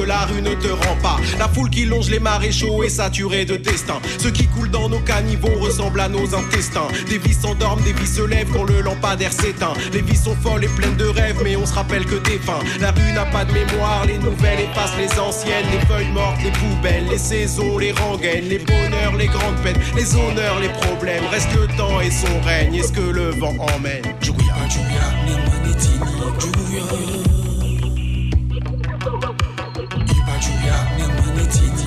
la rue ne te rend pas. La foule qui longe les maréchaux est saturée de destin. Ce qui coule dans nos caniveaux ressemble à nos intestins. Des vies s'endorment, des vies se lèvent quand le lampadaire s'éteint. Les vies sont folles et pleines de rêves, mais on se rappelle que des fins. La rue n'a pas de mémoire, les nouvelles effacent les anciennes. Les feuilles mortes, les poubelles, les saisons, les rengaines, les bonheurs, les grandes peines, les honneurs, les problèmes. Reste le temps et son règne, est-ce que le vent emmène? Jouya, jouya, les manetini, jouya. Iba jouya, les manetini,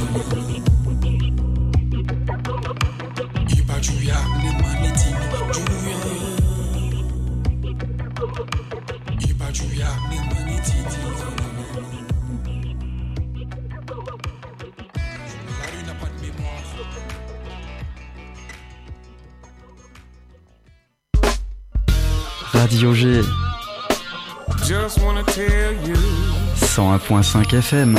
Iba jouya, les manetini, jouya. Iba jouya, les manetini. La rue n'a pas de mémoire. Radio G 101.5 FM.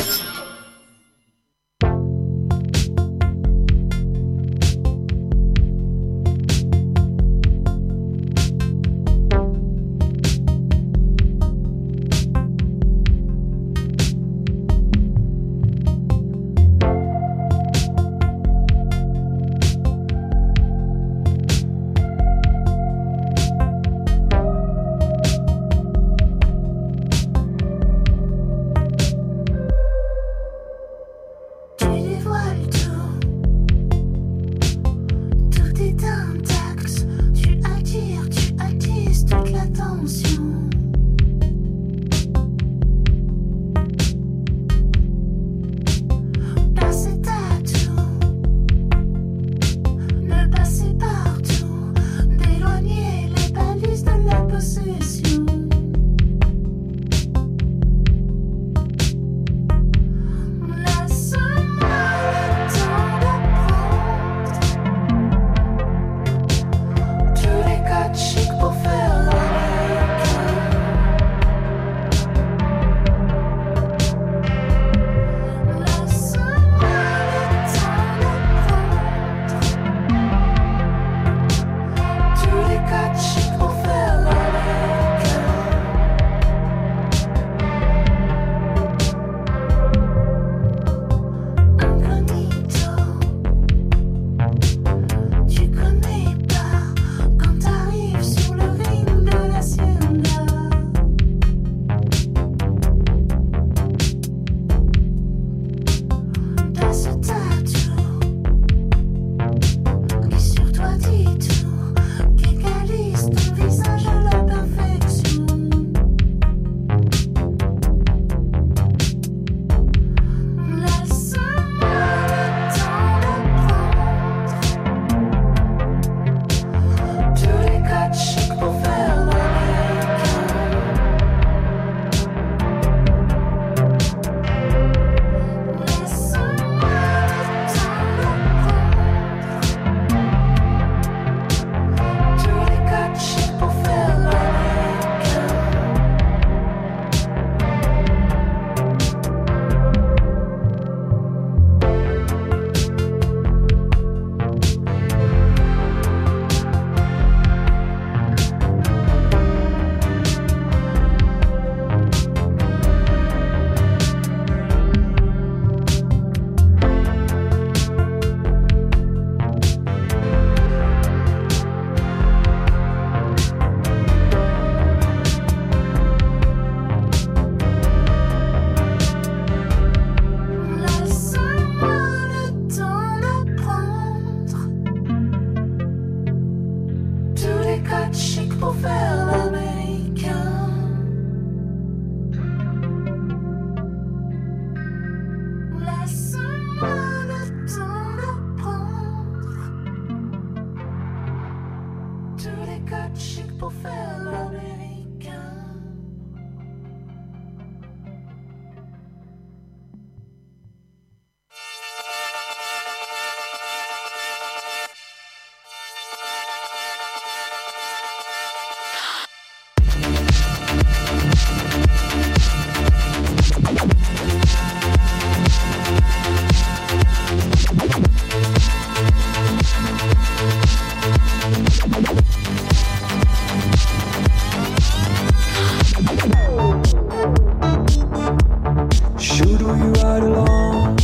pull you right along.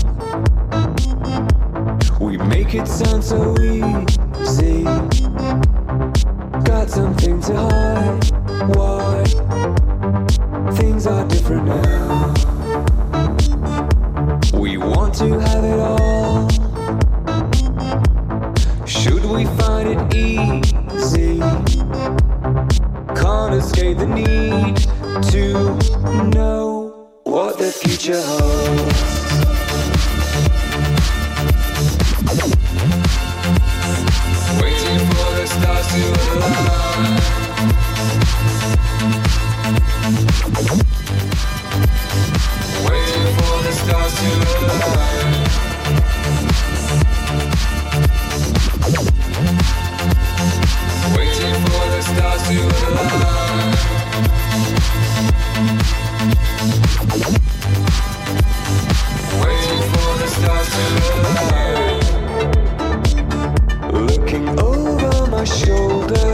We make it sound so easy. Got something to hide. Why? Things are different now. We want to have it all. Should we find it easy? Can't escape the need to know what the future holds. Waiting for the stars to align. Waiting for the stars to align. Waiting for the stars to align. Waiting for the stars to align. Looking over my shoulder,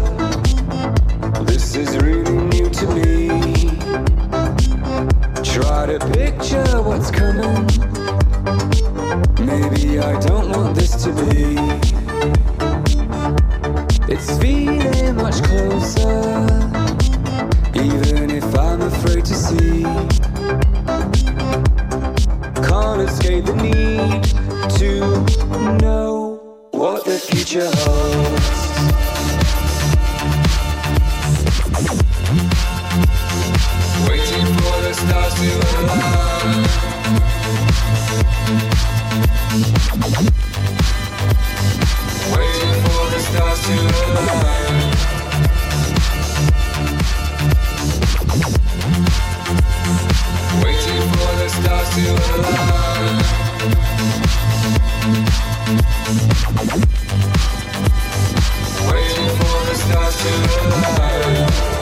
this is really new to me. Try to picture what's coming. Maybe I don't want this to be. It's feeling much closer, even if I'm afraid to see. Can't escape the need to know what the future holds. Waiting for the stars to align. Waiting for the stars to align. Waiting for the stars to align. Waiting for the stars to align.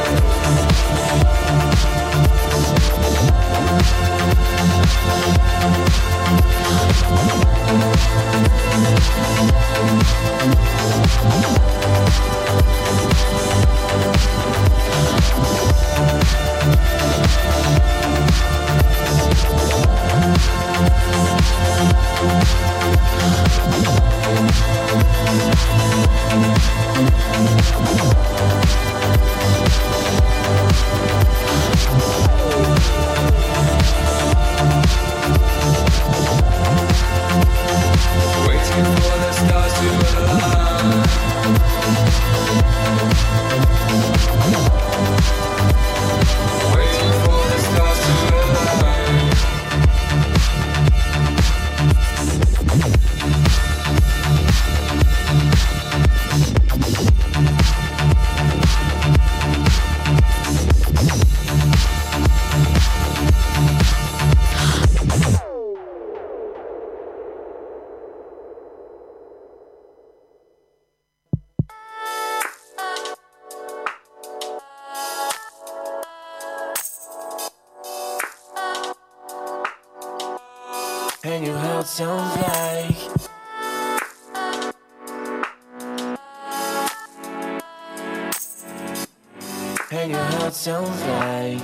And your heart sounds like And your heart sounds like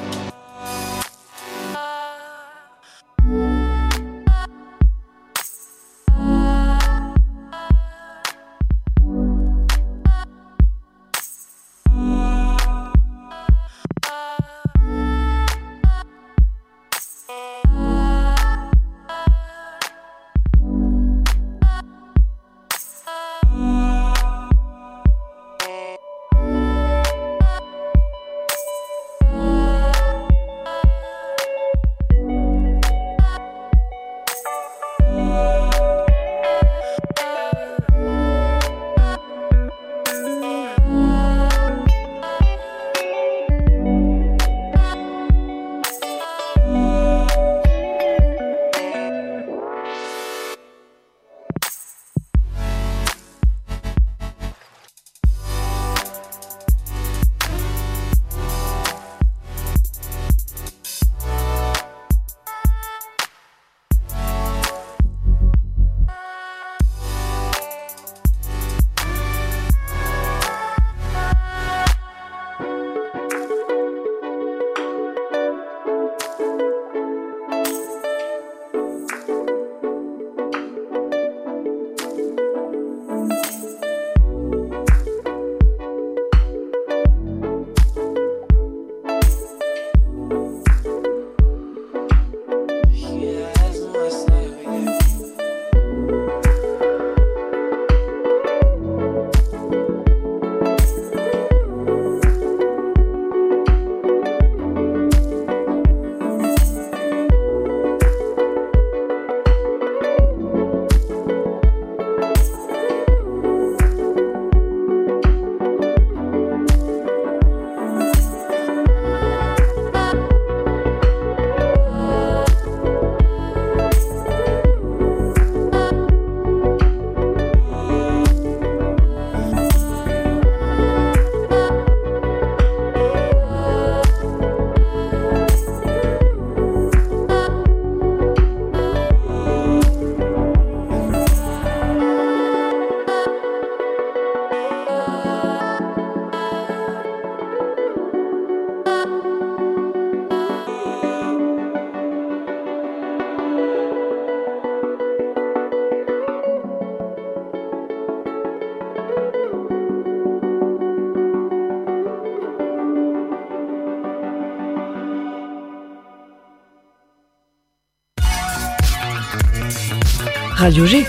Radio G.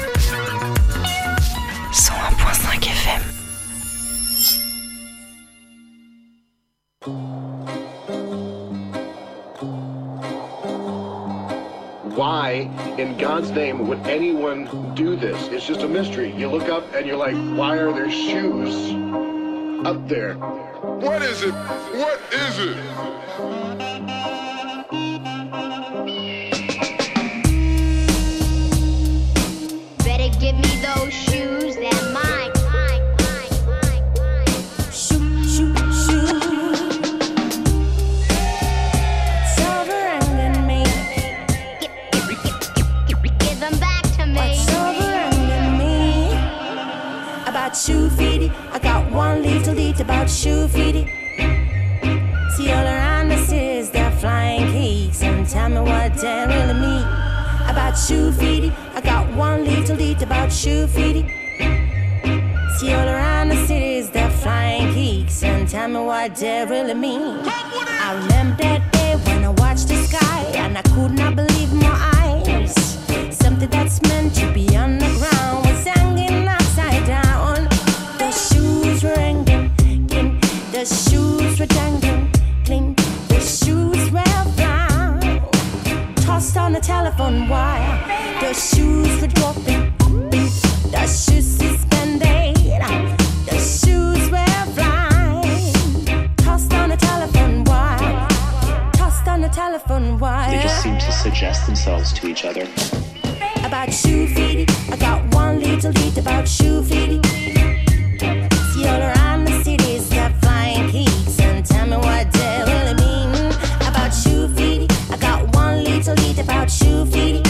101.5 FM. Why, in God's name, would anyone do this? It's just a mystery. You look up and you're like, why are there shoes up there? What is it? What is it? Better give me those shoes, they're mine. Shoe feety, I got one little deed about shoe feety. See all around the cities, they're flying cakes, and tell me what they really mean. About shoe feety, I got one little deed about shoe feety. See all around the cities, they're flying cakes, and tell me what they really mean. I remember that day when I watched the sky, and I could not believe my eyes. Something that's meant to be on the ground was hanging upside down. The shoes were hanging, clean. The shoes were dangling, clean. The shoes were brown, tossed on the telephone wire. The shoes were dropping, the shoes suspended. The shoes were flying, tossed on the telephone wire. Tossed on the telephone wire. They just seem to suggest themselves to each other. About shoe feety, I got one little deed about shoe feety. See all around the cities, they're flying geeks, and tell me what they really mean. About shoe feety, I got one little deed about shoe feety.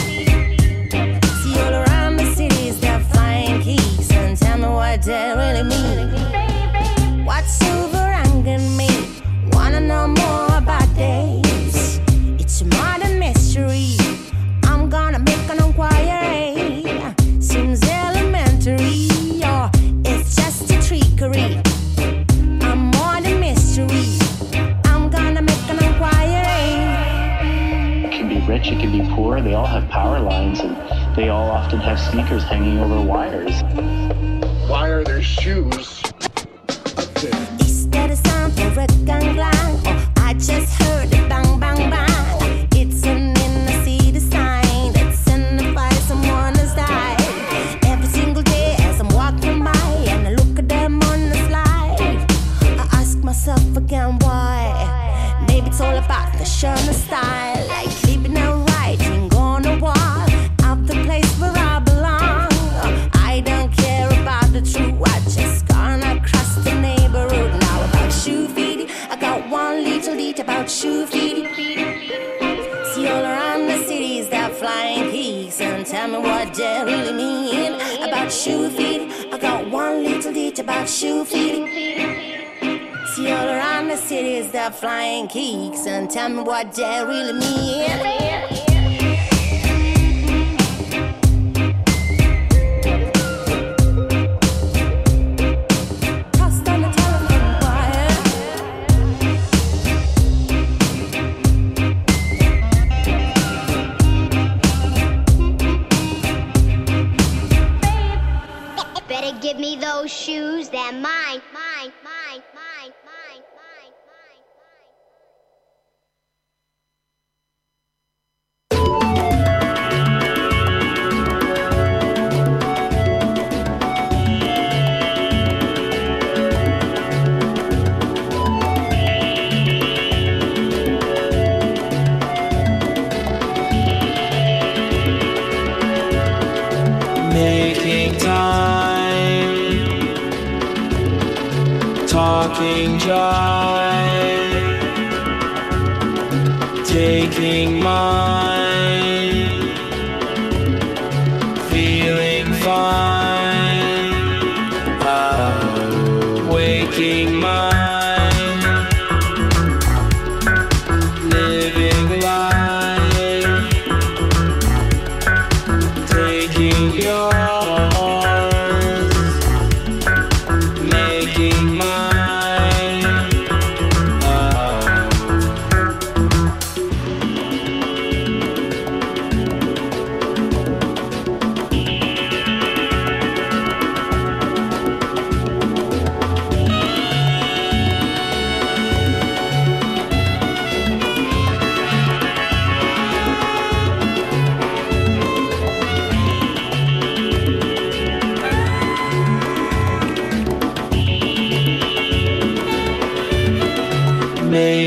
See all around the cities, they're flying geeks, and tell me what they really mean. What's over hanging me? Wanna know more about this? It's a modern mystery. I'm gonna make an inquiry. Seems elementary, or it's just a trickery. I'm more than mystery. I'm gonna make an inquiry. It can be rich, it can be poor. They all have power lines, and they all often have sneakers hanging over wires. Why are there shoes up there? Is that a sound for a gang gang? Or I just heard it bang bang bang. It's an inner city sign that signifies someone has died. Every single day as I'm walking by and I look at them on the slide, I ask myself again why. Maybe it's all about fashion and style, like leaving and writing on a wall of the place where I belong. I don't care about the truth, I just gonna cross the neighborhood. Now about shoe feety, I got one little deed about shoe feety. See all around the cities, they're flying geeks, and tell me what they really mean. About shoe feety, I got one little deed about shoe feety. See all around the cities, they're flying geeks, and tell me what they really mean. Better give me those shoes, they're mine, mine, mine, mine, mine, mine, Making time, talking jive, taking mine, feeling fine, waking mine, living life, taking yours.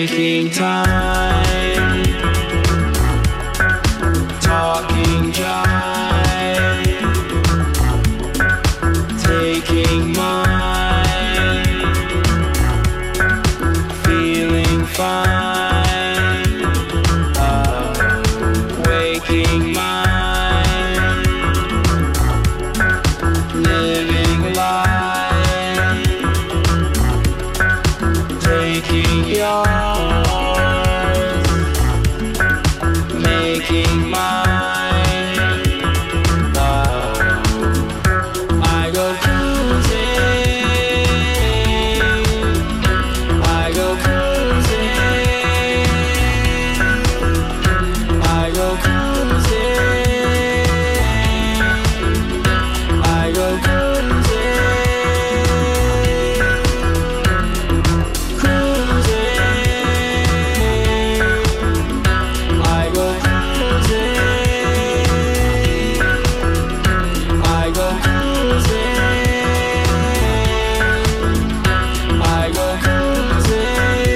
taking time, talking jive, taking mine, feeling fine, waking mind, living life, taking yours, making mine. I go cruising, I go cruising, I go cruising, I go cruising, cruising, I go cruising, I go cruising, I go cruising.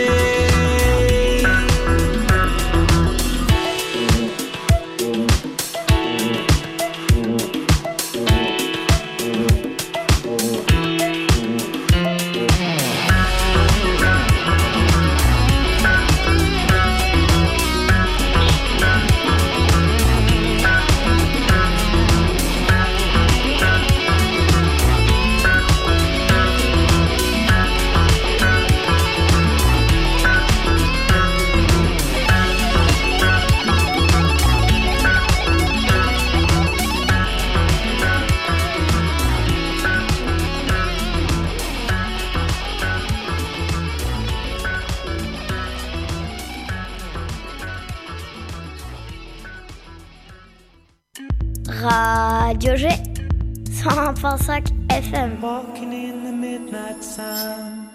Radio G 100.5 FM. Walking in the midnight sun.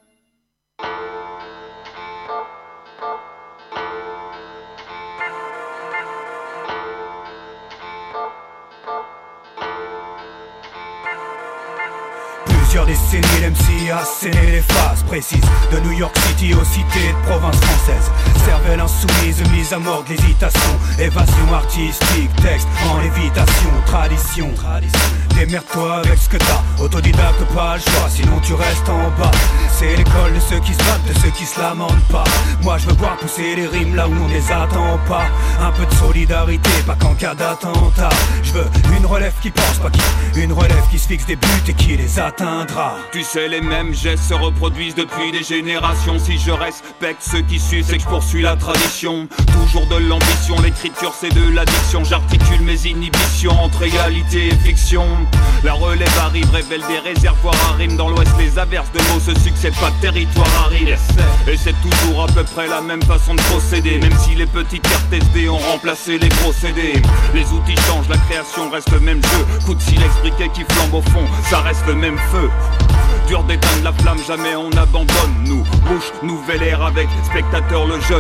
Plusieurs décennies, l'MC a asséné les phases précises de New York City aux cités de province française. Cervelle insoumise, mise à mort de l'hésitation. Évasion artistique, texte en lévitation. Tradition, démerde-toi avec ce que t'as. Autodidacte, pas le choix, sinon tu restes en bas. C'est l'école de ceux qui se battent, de ceux qui se lamentent pas. Moi je veux voir pousser les rimes là où on les attend pas. Un peu de solidarité, pas qu'en cas d'attentat. Je veux une relève qui pense, pas qui. Une relève qui se fixe des buts et qui les atteindra. Tu sais, les mêmes gestes se reproduisent depuis des générations. Si je respecte ceux qui suivent, c'est que je poursuis la tradition. Toujours de l'ambition, l'écriture c'est de l'addiction. J'articule mes inhibitions entre réalité et fiction. La relève arrive, révèle des réservoirs à rimes. Dans l'ouest les averses de mots se succèdent, pas de territoire aride. Et c'est toujours à peu près la même façon de procéder. Même si les petites cartes SD ont remplacé les gros CD. Les outils changent, la création reste le même jeu. Coup de silex briquet qui flambe au fond, ça reste le même feu. Dur d'éteindre la flamme, jamais on abandonne. Nous, bouche, nouvelle ère avec spectateur le jeu.